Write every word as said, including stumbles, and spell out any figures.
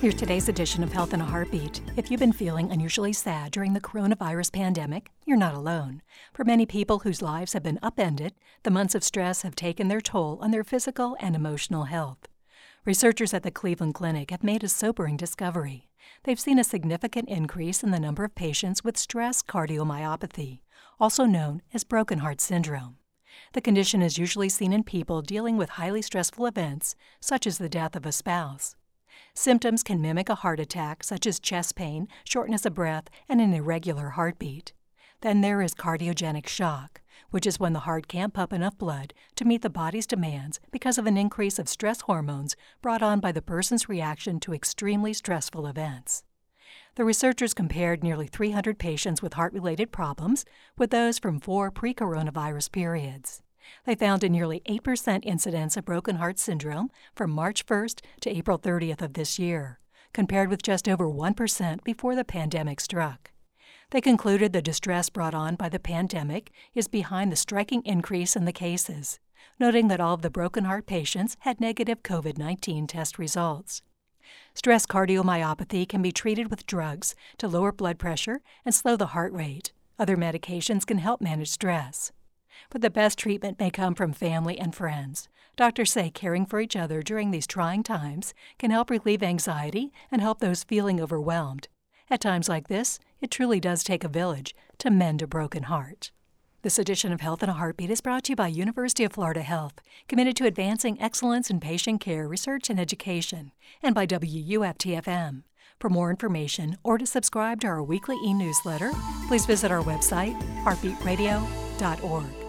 Here's today's edition of Health in a Heartbeat. If you've been feeling unusually sad during the coronavirus pandemic, you're not alone. For many people whose lives have been upended, the months of stress have taken their toll on their physical and emotional health. Researchers at the Cleveland Clinic have made a sobering discovery. They've seen a significant increase in the number of patients with stress cardiomyopathy, also known as broken heart syndrome. The condition is usually seen in people dealing with highly stressful events, such as the death of a spouse. Symptoms can mimic a heart attack, such as chest pain, shortness of breath, and an irregular heartbeat. Then there is cardiogenic shock, which is when the heart can't pump enough blood to meet the body's demands because of an increase of stress hormones brought on by the person's reaction to extremely stressful events. The researchers compared nearly three hundred patients with heart-related problems with those from four pre-coronavirus periods. They found a nearly eight percent incidence of broken heart syndrome from March first to April thirtieth of this year, compared with just over one percent before the pandemic struck. They concluded the distress brought on by the pandemic is behind the striking increase in the cases, noting that all of the broken heart patients had negative COVID nineteen test results. Stress cardiomyopathy can be treated with drugs to lower blood pressure and slow the heart rate. Other medications can help manage stress. But the best treatment may come from family and friends. Doctors say caring for each other during these trying times can help relieve anxiety and help those feeling overwhelmed. At times like this, it truly does take a village to mend a broken heart. This edition of Health in a Heartbeat is brought to you by University of Florida Health, committed to advancing excellence in patient care, research, and education, and by W U F T F M. For more information or to subscribe to our weekly e-newsletter, please visit our website, heartbeat radio dot org.